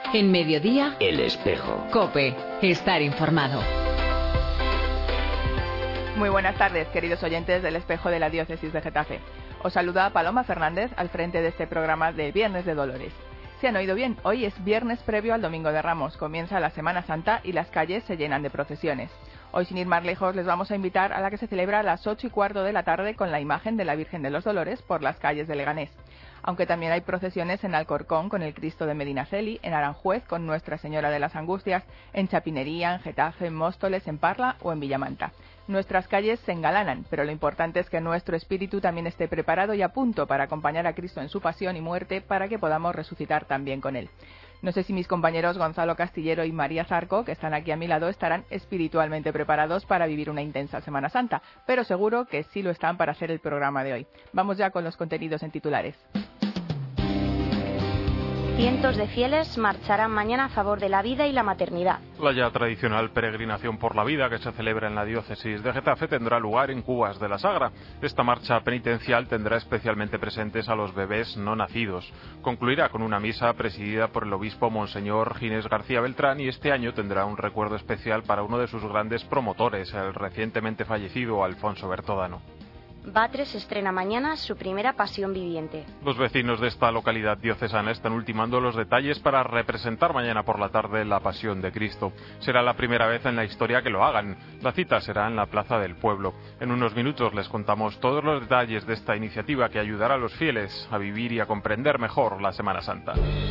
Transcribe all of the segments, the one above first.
En Mediodía, El Espejo. COPE. Estar informado. Muy buenas tardes, queridos oyentes del Espejo de la Diócesis de Getafe. Os saluda Paloma Fernández al frente de este programa de Viernes de Dolores. Se han oído bien, hoy es viernes previo al Domingo de Ramos, comienza la Semana Santa y las calles se llenan de procesiones. Hoy, sin ir más lejos, les vamos a invitar a la que se celebra a las 8:15 de la tarde con la imagen de la Virgen de los Dolores por las calles de Leganés. Aunque también hay procesiones en Alcorcón con el Cristo de Medinaceli, en Aranjuez con Nuestra Señora de las Angustias, en Chapinería, en Getafe, en Móstoles, en Parla o en Villamanta. Nuestras calles se engalanan, pero lo importante es que nuestro espíritu también esté preparado y a punto para acompañar a Cristo en su pasión y muerte para que podamos resucitar también con Él. No sé si mis compañeros Gonzalo Castillero y María Zarco, que están aquí a mi lado, estarán espiritualmente preparados para vivir una intensa Semana Santa, pero seguro que sí lo están para hacer el programa de hoy. Vamos ya con los contenidos en titulares. Cientos de fieles marcharán mañana a favor de la vida y la maternidad. La ya tradicional peregrinación por la vida que se celebra en la diócesis de Getafe tendrá lugar en Cubas de la Sagra. Esta marcha penitencial tendrá especialmente presentes a los bebés no nacidos. Concluirá con una misa presidida por el obispo Monseñor Ginés García Beltrán y este año tendrá un recuerdo especial para uno de sus grandes promotores, el recientemente fallecido Alfonso Bertodano. Batres estrena mañana su primera Pasión Viviente. Los vecinos de esta localidad diocesana están ultimando los detalles para representar mañana por la tarde la Pasión de Cristo. Será la primera vez en la historia que lo hagan. La cita será en la Plaza del Pueblo. En unos minutos les contamos todos los detalles de esta iniciativa que ayudará a los fieles a vivir y a comprender mejor la Semana Santa.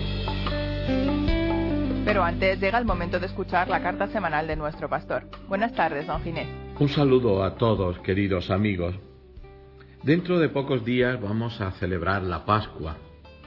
Pero antes llega el momento de escuchar la carta semanal de nuestro pastor. Buenas tardes, don Ginés. Un saludo a todos, queridos amigos. Dentro de pocos días vamos a celebrar la Pascua.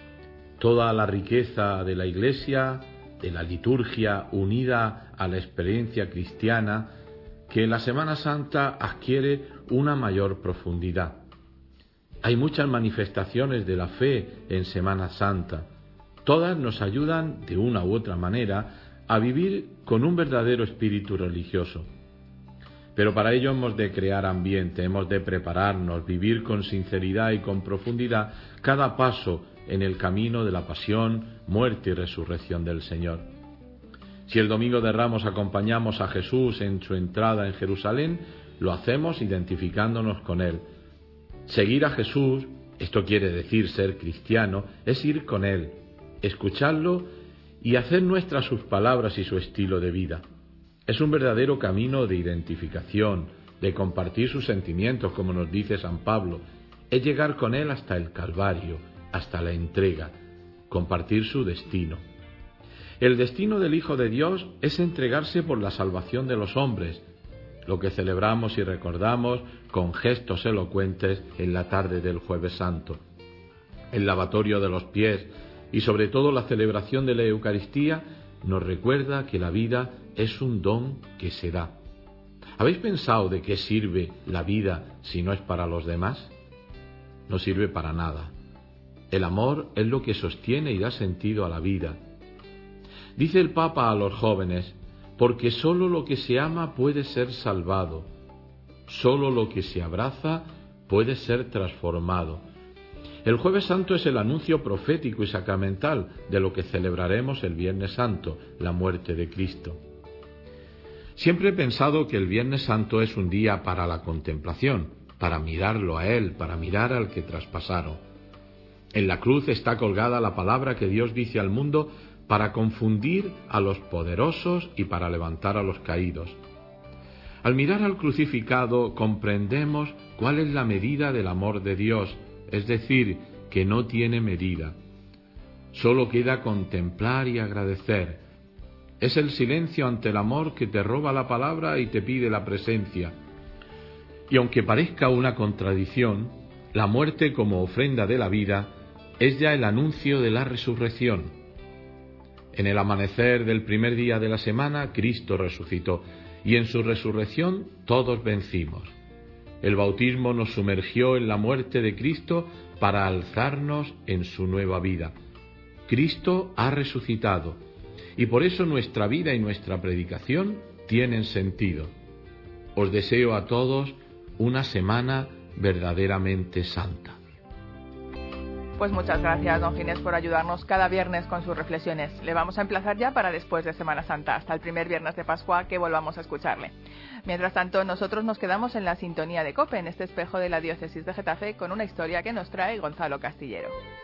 Toda la riqueza de la Iglesia, de la liturgia unida a la experiencia cristiana, que en la Semana Santa adquiere una mayor profundidad. Hay muchas manifestaciones de la fe en Semana Santa. Todas nos ayudan, de una u otra manera, a vivir con un verdadero espíritu religioso. Pero para ello hemos de crear ambiente, hemos de prepararnos, vivir con sinceridad y con profundidad cada paso en el camino de la pasión, muerte y resurrección del Señor. Si el Domingo de Ramos acompañamos a Jesús en su entrada en Jerusalén, lo hacemos identificándonos con Él. Seguir a Jesús, esto quiere decir ser cristiano, es ir con Él, escucharlo y hacer nuestras sus palabras y su estilo de vida. Es un verdadero camino de identificación, de compartir sus sentimientos, como nos dice San Pablo. Es llegar con Él hasta el Calvario, hasta la entrega, compartir su destino. El destino del Hijo de Dios es entregarse por la salvación de los hombres, lo que celebramos y recordamos con gestos elocuentes en la tarde del Jueves Santo. El lavatorio de los pies y sobre todo la celebración de la Eucaristía nos recuerda que la vida es un don que se da. ¿Habéis pensado de qué sirve la vida si no es para los demás? No sirve para nada. El amor es lo que sostiene y da sentido a la vida. Dice el Papa a los jóvenes, porque sólo lo que se ama puede ser salvado, sólo lo que se abraza puede ser transformado. El Jueves Santo es el anuncio profético y sacramental de lo que celebraremos el Viernes Santo, la muerte de Cristo. Siempre he pensado que el Viernes Santo es un día para la contemplación, para mirarlo a Él, para mirar al que traspasaron. En la cruz está colgada la palabra que Dios dice al mundo para confundir a los poderosos y para levantar a los caídos. Al mirar al crucificado comprendemos cuál es la medida del amor de Dios, es decir, que no tiene medida. Solo queda contemplar y agradecer. Es el silencio ante el amor que te roba la palabra y te pide la presencia. Y aunque parezca una contradicción, la muerte como ofrenda de la vida es ya el anuncio de la resurrección. En el amanecer del primer día de la semana, Cristo resucitó, y en su resurrección todos vencimos. El bautismo nos sumergió en la muerte de Cristo para alzarnos en su nueva vida. Cristo ha resucitado, y por eso nuestra vida y nuestra predicación tienen sentido. Os deseo a todos una semana verdaderamente santa. Pues muchas gracias, don Ginés, por ayudarnos cada viernes con sus reflexiones. Le vamos a emplazar ya para después de Semana Santa, hasta el primer viernes de Pascua, que volvamos a escucharle. Mientras tanto, nosotros nos quedamos en la sintonía de COPE, en este espejo de la diócesis de Getafe, con una historia que nos trae Gonzalo Castillero.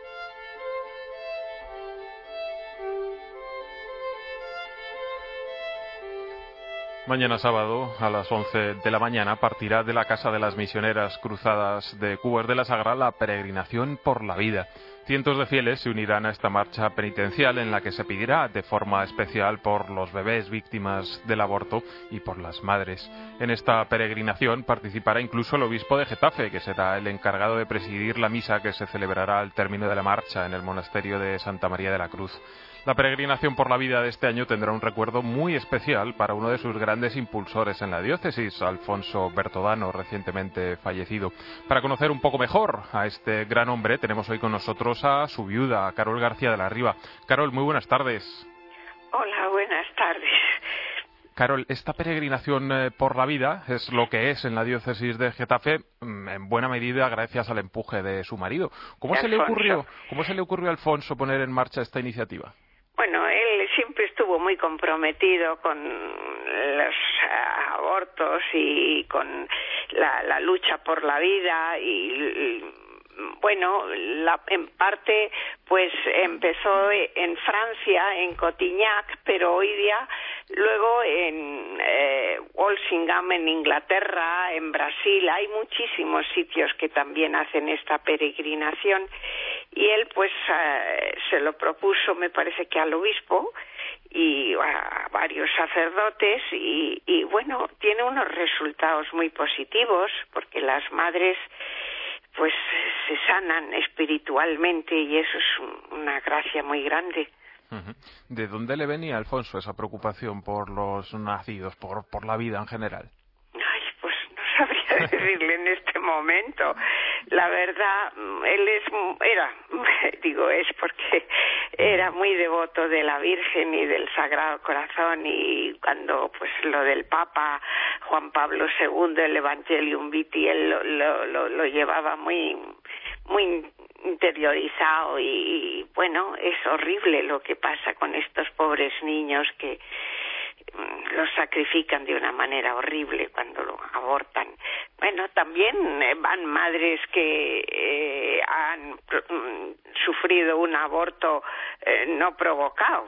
Mañana sábado, a las 11 de la mañana, partirá de la Casa de las Misioneras Cruzadas de Cubas de la Sagra la peregrinación por la vida. Cientos de fieles se unirán a esta marcha penitencial en la que se pedirá de forma especial por los bebés víctimas del aborto y por las madres. En esta peregrinación participará incluso el obispo de Getafe, que será el encargado de presidir la misa que se celebrará al término de la marcha en el monasterio de Santa María de la Cruz. La peregrinación por la vida de este año tendrá un recuerdo muy especial para uno de sus grandes impulsores en la diócesis, Alfonso Bertodano, recientemente fallecido. Para conocer un poco mejor a este gran hombre, tenemos hoy con nosotros a su viuda, Carol García de la Riva. Carol, muy buenas tardes. Hola, buenas tardes. Carol, esta peregrinación por la vida es lo que es en la diócesis de Getafe, en buena medida gracias al empuje de su marido. ¿Cómo se le ocurrió a Alfonso poner en marcha esta iniciativa? Bueno, él siempre estuvo muy comprometido con los abortos y con la lucha por la vida y bueno, en parte pues empezó en Francia, en Cotignac, pero hoy día luego en Walsingham, en Inglaterra, en Brasil, hay muchísimos sitios que también hacen esta peregrinación y él pues se lo propuso, me parece que al obispo y a varios sacerdotes y bueno, tiene unos resultados muy positivos porque las madres pues se sanan espiritualmente y eso es una gracia muy grande. ¿De dónde le venía a Alfonso esa preocupación por los nacidos, por la vida en general? Ay, pues no sabría decirle en este momento. La verdad, él es porque era muy devoto de la Virgen y del Sagrado Corazón y cuando pues lo del Papa Juan Pablo II, el Evangelium Vitae, él lo llevaba muy interiorizado y bueno, es horrible lo que pasa con estos pobres niños que los sacrifican de una manera horrible cuando lo abortan. Bueno, también van madres que han sufrido un aborto no provocado,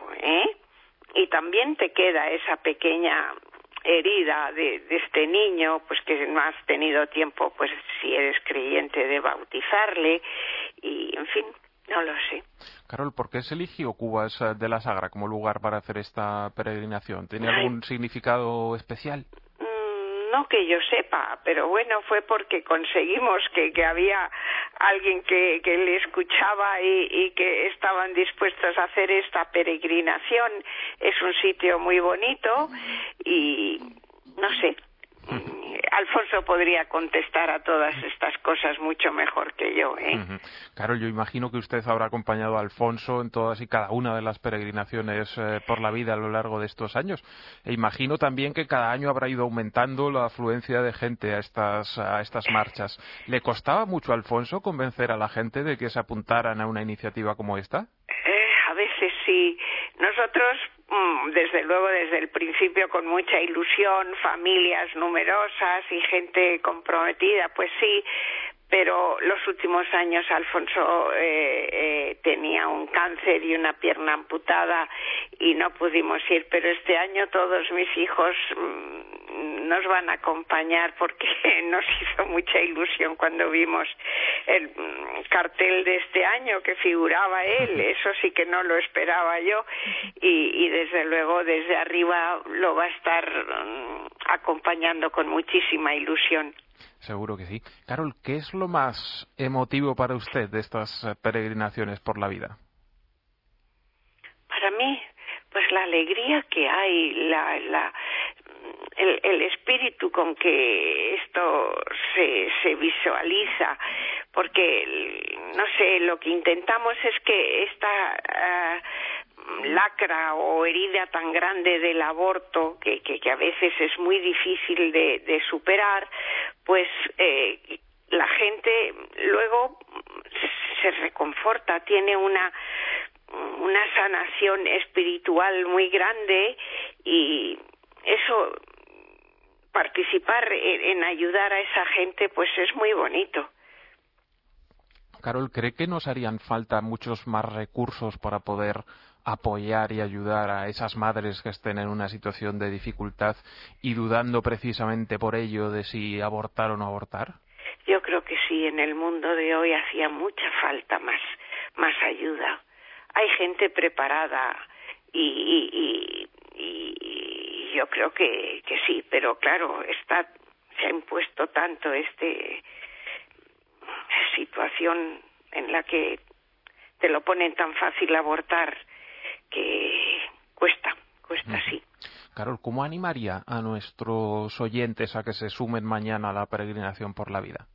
y también te queda esa pequeña herida de este niño, pues que no has tenido tiempo, pues si eres creyente, de bautizarle y en fin, no lo sé. Carol, ¿por qué se eligió Cubas de la Sagra como lugar para hacer esta peregrinación? ¿Tiene algún significado especial? No que yo sepa, pero bueno, fue porque conseguimos que había alguien que le escuchaba y que estaban dispuestos a hacer esta peregrinación. Es un sitio muy bonito y no sé, Alfonso podría contestar a todas estas cosas mucho mejor que yo, Carol, yo imagino que usted habrá acompañado a Alfonso en todas y cada una de las peregrinaciones por la vida a lo largo de estos años. E imagino también que cada año habrá ido aumentando la afluencia de gente a estas marchas. ¿Le costaba mucho a Alfonso convencer a la gente de que se apuntaran a una iniciativa como esta? A veces sí. Nosotros, desde luego, desde el principio, con mucha ilusión, familias numerosas y gente comprometida, pues sí, pero los últimos años Alfonso tenía un cáncer y una pierna amputada y no pudimos ir, pero este año todos mis hijos nos van a acompañar porque nos hizo mucha ilusión cuando vimos el cartel de este año que figuraba él, eso sí que no lo esperaba yo y desde luego desde arriba lo va a estar acompañando con muchísima ilusión. Seguro que sí. Carol, ¿qué es lo más emotivo para usted de estas peregrinaciones por la vida? Para mí, pues la alegría que hay, el espíritu con que esto se visualiza, porque, no sé, lo que intentamos es que esta lacra o herida tan grande del aborto, que a veces es muy difícil de superar, pues la gente luego se reconforta, tiene una sanación espiritual muy grande, y eso, participar en ayudar a esa gente, pues es muy bonito. Carol, ¿cree que nos harían falta muchos más recursos para poder apoyar y ayudar a esas madres que estén en una situación de dificultad y dudando precisamente por ello de si abortar o no abortar? Yo creo que sí, en el mundo de hoy hacía mucha falta más ayuda. Hay gente preparada y yo creo que sí, pero claro, se ha impuesto tanto situación en la que te lo ponen tan fácil abortar que cuesta sí. Carol, ¿cómo animaría a nuestros oyentes a que se sumen mañana a la peregrinación por la vida?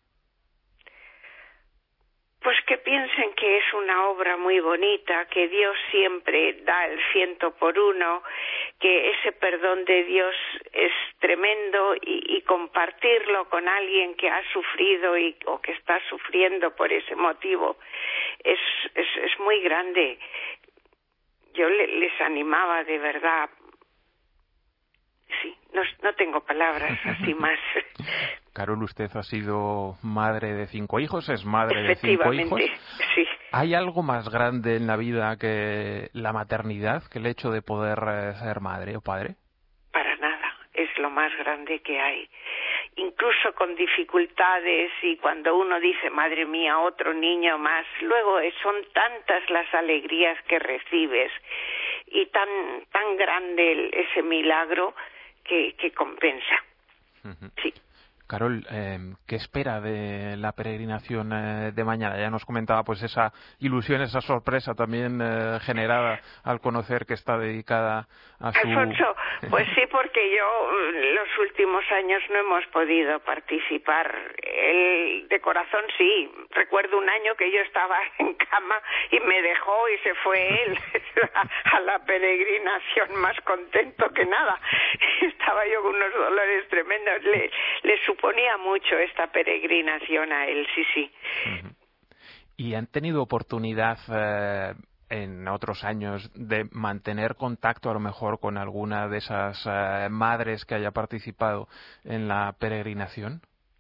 Pues que piensen que es una obra muy bonita, que Dios siempre da el 100 por 1, que ese perdón de Dios es tremendo, y compartirlo con alguien que ha sufrido o que está sufriendo por ese motivo es muy grande. Yo les animaba de verdad. Sí, no tengo palabras así más. Carol, usted ha sido madre de 5 hijos, es madre de 5 hijos. Sí. ¿Hay algo más grande en la vida que la maternidad, que el hecho de poder ser madre o padre? Para nada, es lo más grande que hay. Incluso con dificultades, y cuando uno dice, madre mía, otro niño más, luego son tantas las alegrías que recibes y tan grande ese milagro que compensa. Uh-huh. Sí. Carol, ¿qué espera de la peregrinación de mañana? Ya nos comentaba pues esa ilusión, esa sorpresa también generada al conocer que está dedicada a su... Alfonso, pues sí, porque yo los últimos años no hemos podido participar. Él, de corazón, sí. Recuerdo un año que yo estaba en cama y me dejó y se fue él a la peregrinación más contento que nada. Estaba yo con unos dolores tremendos. Le suponía mucho esta peregrinación a él, sí. Uh-huh. ¿Y han tenido oportunidad en otros años de mantener contacto a lo mejor con alguna de esas madres que haya participado en la peregrinación?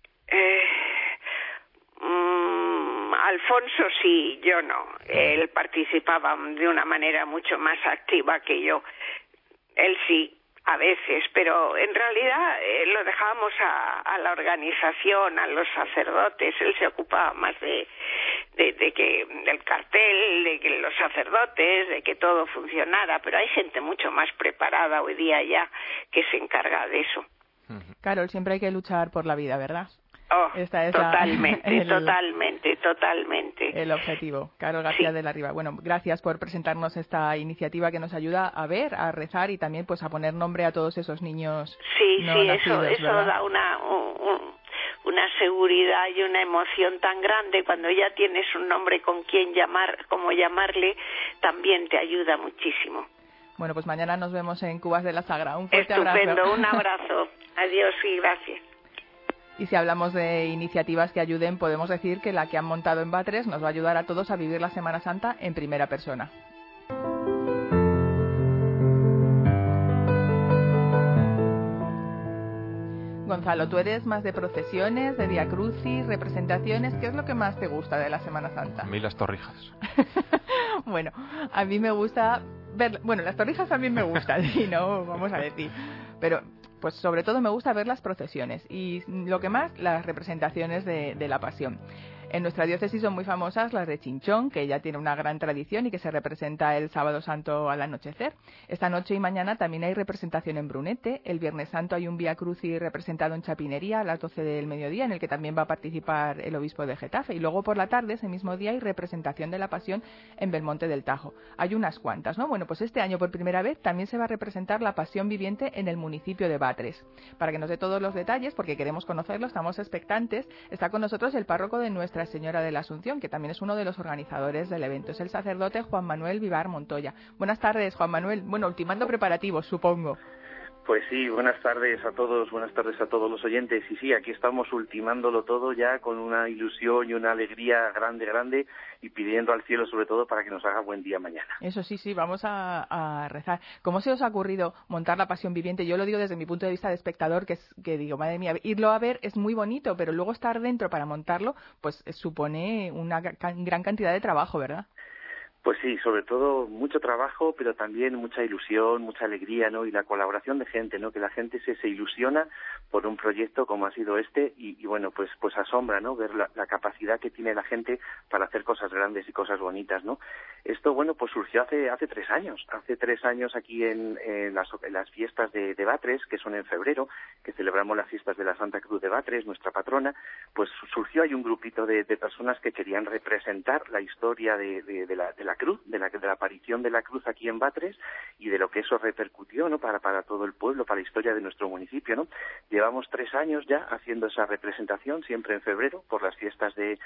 Alfonso sí, yo no. Él participaba de una manera mucho más activa que yo. Él sí, a veces, pero en realidad lo dejábamos a la organización, a los sacerdotes. Él se ocupaba más del cartel, de que los sacerdotes, de que todo funcionara, pero hay gente mucho más preparada hoy día ya que se encarga de eso. Carol, siempre hay que luchar por la vida, ¿verdad? Oh, Esta es totalmente. El objetivo. Carol García de la Riva. Bueno, gracias por presentarnos esta iniciativa que nos ayuda a ver, a rezar y también pues a poner nombre a todos esos niños no nacidos, eso da una seguridad y una emoción tan grande. Cuando ya tienes un nombre con quien como llamarle, también te ayuda muchísimo. Bueno, pues mañana nos vemos en Cubas de la Sagra. Un fuerte Estupendo, abrazo. Un abrazo. Adiós y gracias. Y si hablamos de iniciativas que ayuden, podemos decir que la que han montado en Batres nos va a ayudar a todos a vivir la Semana Santa en primera persona. Gonzalo, tú eres más de procesiones, de viacrucis, representaciones. ¿Qué es lo que más te gusta de la Semana Santa? A mí las torrijas. Bueno, a mí me gusta ver... Bueno, las torrijas también me gustan, sí, no vamos a decir. Pero pues sobre todo me gusta ver las procesiones y lo que más, las representaciones de la Pasión. En nuestra diócesis son muy famosas las de Chinchón, que ya tiene una gran tradición y que se representa el Sábado Santo al anochecer. Esta noche y mañana también hay representación en Brunete. El Viernes Santo hay un Vía Crucis representado en Chapinería a las 12 del mediodía, en el que también va a participar el obispo de Getafe. Y luego por la tarde, ese mismo día, hay representación de la Pasión en Belmonte del Tajo. Hay unas cuantas, ¿no? Bueno, pues este año por primera vez también se va a representar la Pasión viviente en el municipio de Batres. Para que nos dé todos los detalles, porque queremos conocerlo, estamos expectantes, está con nosotros el párroco de Nuestra Señora de la Asunción, que también es uno de los organizadores del evento. Es el sacerdote Juan Manuel Vivar Montoya. Buenas tardes, Juan Manuel. Bueno, ultimando preparativos, supongo. Pues sí, buenas tardes a todos los oyentes. Y sí, aquí estamos ultimándolo todo ya con una ilusión y una alegría grande y pidiendo al cielo sobre todo para que nos haga buen día mañana. Eso sí, vamos a rezar. ¿Cómo se os ha ocurrido montar la Pasión Viviente? Yo lo digo desde mi punto de vista de espectador, que digo, madre mía, irlo a ver es muy bonito, pero luego estar dentro para montarlo, pues supone una gran cantidad de trabajo, ¿verdad? Pues sí, sobre todo mucho trabajo, pero también mucha ilusión, mucha alegría, ¿no? Y la colaboración de gente, ¿no? Que la gente se ilusiona por un proyecto como ha sido este y bueno, pues asombra, ¿no? Ver la capacidad que tiene la gente para hacer cosas grandes y cosas bonitas, ¿no? Esto, bueno, pues surgió hace 3 años. Hace 3 años aquí en las fiestas de Batres, que son en febrero, que celebramos las fiestas de la Santa Cruz de Batres, nuestra patrona, pues surgió ahí un grupito de personas que querían representar la historia de la cruz, de la aparición de la cruz aquí en Batres y de lo que eso repercutió, ¿no? Para todo el pueblo, para la historia de nuestro municipio, ¿no? Llevamos 3 años ya haciendo esa representación, siempre en febrero, por las fiestas de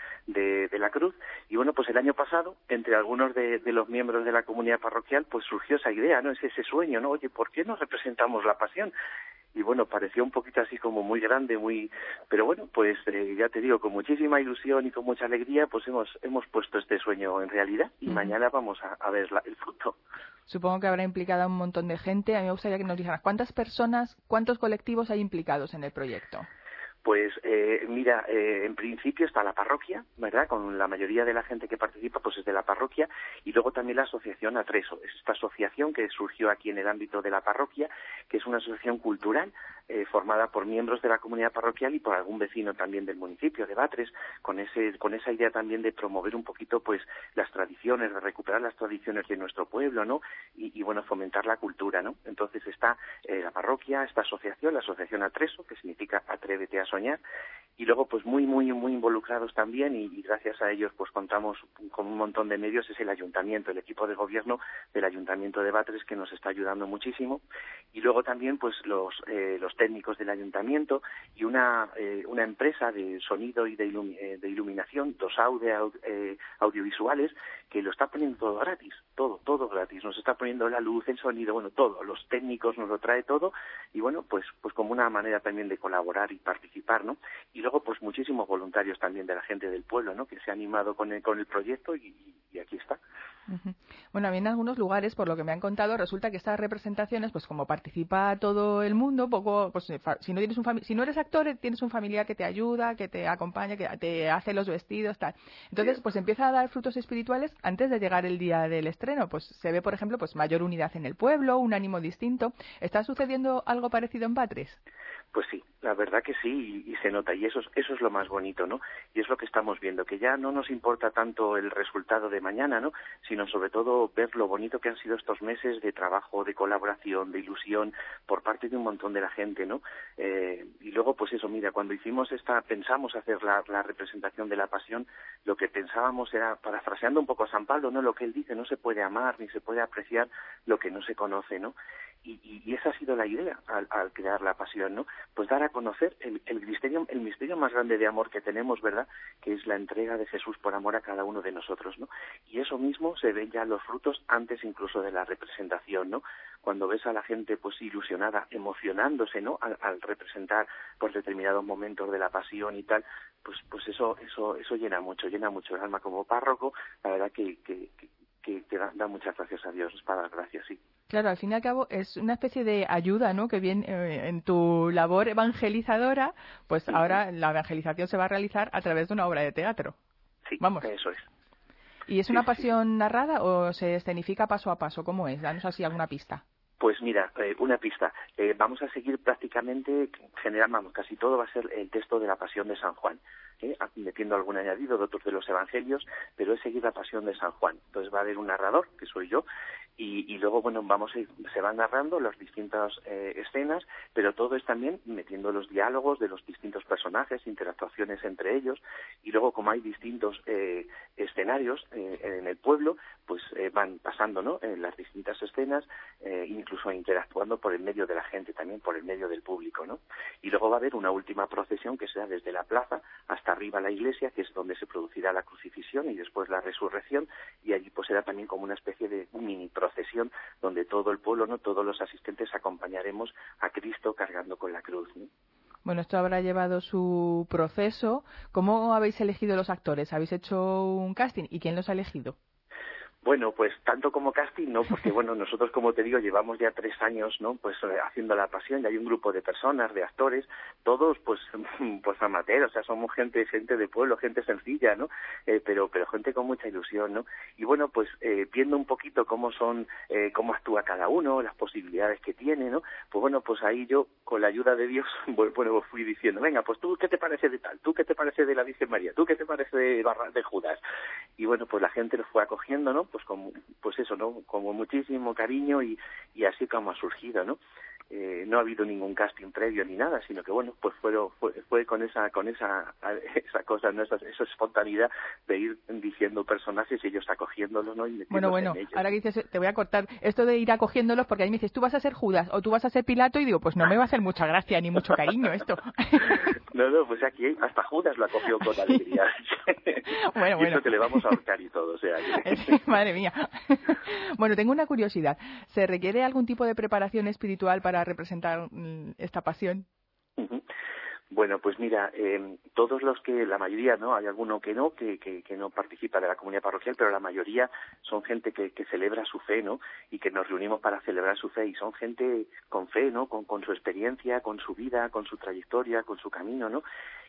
la cruz. Y bueno, pues el año pasado, entre algunos de los miembros de la comunidad parroquial, pues surgió esa idea, ¿no? Ese sueño, ¿no? Oye, ¿por qué no representamos la Pasión? Y bueno, pareció un poquito así como muy grande, pero bueno, pues ya te digo, con muchísima ilusión y con mucha alegría, pues hemos puesto este sueño en realidad y mañana vamos a ver el fruto. Supongo que habrá implicado a un montón de gente. A mí me gustaría que nos dijeras cuántas personas, cuántos colectivos hay implicados en el proyecto. Pues mira, en principio está la parroquia, ¿verdad? Con la mayoría de la gente que participa pues es de la parroquia, y luego también la asociación Atreso. Es esta asociación que surgió aquí en el ámbito de la parroquia, que es una asociación cultural formada por miembros de la comunidad parroquial y por algún vecino también del municipio de Batres, con esa idea también de promover un poquito pues las tradiciones, de recuperar las tradiciones de nuestro pueblo, ¿no? Y bueno, fomentar la cultura, ¿no? Entonces está la parroquia, esta asociación, la asociación Atreso, que significa Atrévete a soñar, y luego pues muy involucrados también, y gracias a ellos pues contamos con un montón de medios. Es el ayuntamiento, el equipo de gobierno del ayuntamiento de Batres, que nos está ayudando muchísimo, y luego también pues los técnicos del ayuntamiento y una empresa de sonido y de iluminación, 2AUD audiovisuales, que lo está poniendo todo gratis, todo gratis. Nos está poniendo la luz, el sonido, bueno, todo, los técnicos nos lo trae todo, y bueno, pues como una manera también de colaborar y participar, ¿no? Y luego pues muchísimos voluntarios también de la gente del pueblo, ¿no? Que se ha animado con el proyecto y aquí está. Uh-huh. Bueno, a mí en algunos lugares, por lo que me han contado, resulta que estas representaciones, pues como participa todo el mundo, poco, pues si no eres actor, tienes un familiar que te ayuda, que te acompaña, que te hace los vestidos, tal. Entonces, pues empieza a dar frutos espirituales antes de llegar el día del estreno. Pues se ve, por ejemplo, pues mayor unidad en el pueblo, un ánimo distinto. ¿Está sucediendo algo parecido en Batres? Pues sí, la verdad que sí, y se nota, y eso es lo más bonito, ¿no? Y es lo que estamos viendo, que ya no nos importa tanto el resultado de mañana, ¿no? Sino sobre todo ver lo bonito que han sido estos meses de trabajo, de colaboración, de ilusión por parte de un montón de la gente, ¿no? Y luego, pues eso, mira, cuando pensamos hacer la representación de la Pasión, lo que pensábamos era, parafraseando un poco a San Pablo, ¿no? Lo que él dice, no se puede amar ni se puede apreciar lo que no se conoce, ¿no? Y esa ha sido la idea al crear la Pasión, ¿no? Pues dar a conocer el misterio más grande de amor que tenemos, ¿verdad? Que es la entrega de Jesús por amor a cada uno de nosotros, ¿no? Y eso mismo se ven ya los frutos antes incluso de la representación, ¿no? Cuando ves a la gente pues ilusionada, emocionándose, ¿no? Al representar por determinados momentos de la Pasión y tal, pues eso llena mucho el alma. Como párroco, la verdad que da muchas gracias a Dios, es para dar gracias, sí. Claro, al fin y al cabo es una especie de ayuda, ¿no? Que viene en tu labor evangelizadora, pues ahora la evangelización se va a realizar a través de una obra de teatro. Sí, vamos. Eso es. ¿Y es una pasión narrada o se escenifica paso a paso? ¿Cómo es? Danos así alguna pista. Pues mira, una pista. Vamos a seguir prácticamente, casi todo va a ser el texto de la Pasión de San Juan, metiendo algún añadido de otros de los evangelios, pero es seguir la Pasión de San Juan. Entonces va a haber un narrador, que soy yo, y luego, bueno, se van narrando las distintas escenas, pero todo es también metiendo los diálogos de los distintos personajes, interactuaciones entre ellos, y luego como hay distintos escenarios en el pueblo, pues van pasando, ¿no? En las distintas escenas, incluso incluso interactuando por el medio de la gente, también por el medio del público, ¿no? Y luego va a haber una última procesión que será desde la plaza hasta arriba la iglesia, que es donde se producirá la crucifixión y después la resurrección, y allí pues será también como una especie de mini procesión donde todo el pueblo, ¿no?, todos los asistentes acompañaremos a Cristo cargando con la cruz, ¿no? Bueno, esto habrá llevado su proceso. ¿Cómo habéis elegido los actores? ¿Habéis hecho un casting? ¿Y quién los ha elegido? Bueno, pues tanto como casting, ¿no? Porque, bueno, nosotros, como te digo, llevamos ya 3 años, ¿no?, pues haciendo La Pasión, y hay un grupo de personas, de actores, todos, pues amateurs, o sea, somos gente de pueblo, gente sencilla, ¿no? Pero gente con mucha ilusión, ¿no? Y bueno, pues viendo un poquito cómo actúa cada uno, las posibilidades que tiene, ¿no? Pues bueno, pues ahí yo, con la ayuda de Dios, bueno, fui diciendo, venga, pues tú, ¿qué te parece de tal? ¿Tú qué te parece de la Virgen María? ¿Tú qué te parece de Judas? Y bueno, pues la gente lo fue acogiendo, ¿no? Pues eso, ¿no? Como muchísimo cariño y así como ha surgido, ¿no? No ha habido ningún casting previo ni nada, sino que bueno, pues fue con esa cosa, ¿no? Esa espontaneidad de ir diciendo personajes y ellos acogiéndolos, ¿no? Y bueno, en ellos. Ahora que dices, te voy a cortar esto de ir acogiéndolos, porque a mí me dices, tú vas a ser Judas o tú vas a ser Pilato, y digo, pues no me va a hacer mucha gracia ni mucho cariño esto. No, pues aquí hasta Judas lo acogió con alegría. Bueno. Y eso que le vamos a ahorcar y todo, o sea. Madre mía. Bueno, tengo una curiosidad. ¿Se requiere algún tipo de preparación espiritual para representar esta pasión? Bueno, pues mira, todos los que, la mayoría, ¿no? Hay alguno que no participa de la comunidad parroquial, pero la mayoría son gente que celebra su fe, ¿no? Y que nos reunimos para celebrar su fe, y son gente con fe, ¿no? Con su experiencia, con su vida, con su trayectoria, con su camino, ¿no?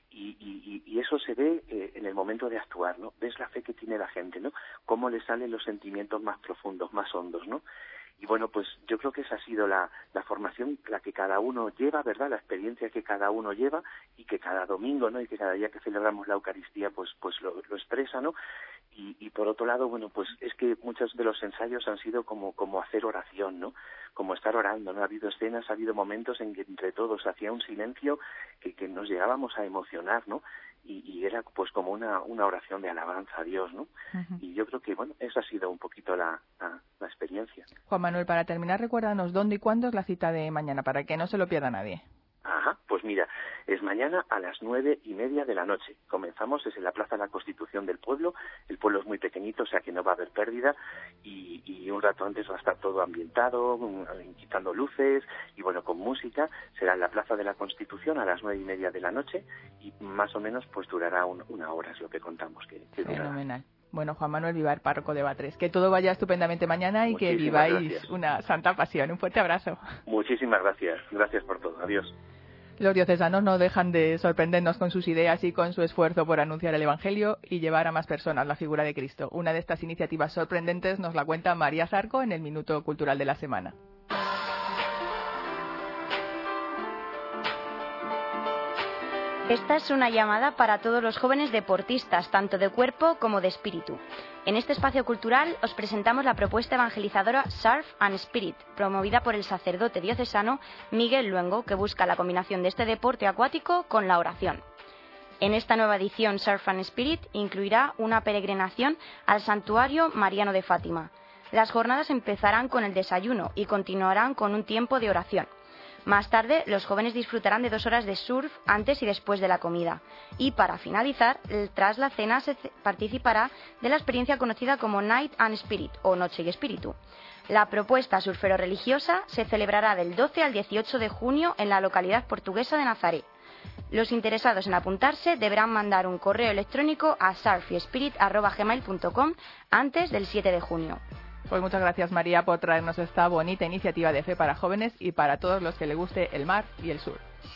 Y eso se ve en el momento de actuar, ¿no? Ves la fe que tiene la gente, ¿no? Cómo le salen los sentimientos más profundos, más hondos, ¿no? Y bueno, pues yo creo que esa ha sido la formación, la que cada uno lleva, ¿verdad? La experiencia que cada uno lleva, y que cada domingo, ¿no? Y que cada día que celebramos la Eucaristía, pues lo expresa, ¿no? Y por otro lado, bueno, pues es que muchos de los ensayos han sido como hacer oración, ¿no? Como estar orando, ¿no? Ha habido escenas, ha habido momentos en que entre todos hacía un silencio que nos llegábamos a emocionar, ¿no? Y era pues como una oración de alabanza a Dios, ¿no? Uh-huh. Y yo creo que, bueno, esa ha sido un poquito la experiencia. Juan Manuel, para terminar, recuérdanos dónde y cuándo es la cita de mañana, para que no se lo pierda nadie. Ajá, pues mira, es mañana a las 9:30 de la noche. Comenzamos, es en la Plaza de la Constitución del pueblo. El pueblo es muy pequeñito, o sea que no va a haber pérdida, y un rato antes va a estar todo ambientado, quitando luces, y bueno, con música. Será en la Plaza de la Constitución a las 9:30 de la noche, y más o menos pues durará una hora, es lo que contamos que durará. Fenomenal. Bueno, Juan Manuel Vivar, párroco de Batres, que todo vaya estupendamente mañana y muchísimas que viváis gracias. Una santa pasión. Un fuerte abrazo. Muchísimas gracias. Gracias por todo. Adiós. Los diocesanos no dejan de sorprendernos con sus ideas y con su esfuerzo por anunciar el Evangelio y llevar a más personas la figura de Cristo. Una de estas iniciativas sorprendentes nos la cuenta María Zarco en el Minuto Cultural de la Semana. Esta es una llamada para todos los jóvenes deportistas, tanto de cuerpo como de espíritu. En este espacio cultural os presentamos la propuesta evangelizadora Surf and Spirit, promovida por el sacerdote diocesano Miguel Luengo, que busca la combinación de este deporte acuático con la oración. En esta nueva edición, Surf and Spirit incluirá una peregrinación al Santuario Mariano de Fátima. Las jornadas empezarán con el desayuno y continuarán con un tiempo de oración. Más tarde, los jóvenes disfrutarán de 2 horas de surf antes y después de la comida. Y para finalizar, tras la cena se participará de la experiencia conocida como Night and Spirit o Noche y Espíritu. La propuesta surfero-religiosa se celebrará del 12 al 18 de junio en la localidad portuguesa de Nazaré. Los interesados en apuntarse deberán mandar un correo electrónico a surfyspirit@gmail.com antes del 7 de junio. Pues muchas gracias, María, por traernos esta bonita iniciativa de fe para jóvenes y para todos los que les guste el mar y el sur.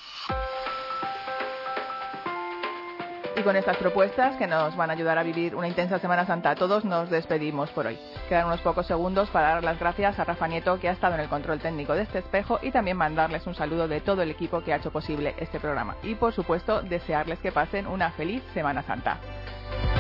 Y con estas propuestas que nos van a ayudar a vivir una intensa Semana Santa a todos, nos despedimos por hoy. Quedan unos pocos segundos para dar las gracias a Rafa Nieto, que ha estado en el control técnico de este espejo, y también mandarles un saludo de todo el equipo que ha hecho posible este programa. Y por supuesto, desearles que pasen una feliz Semana Santa.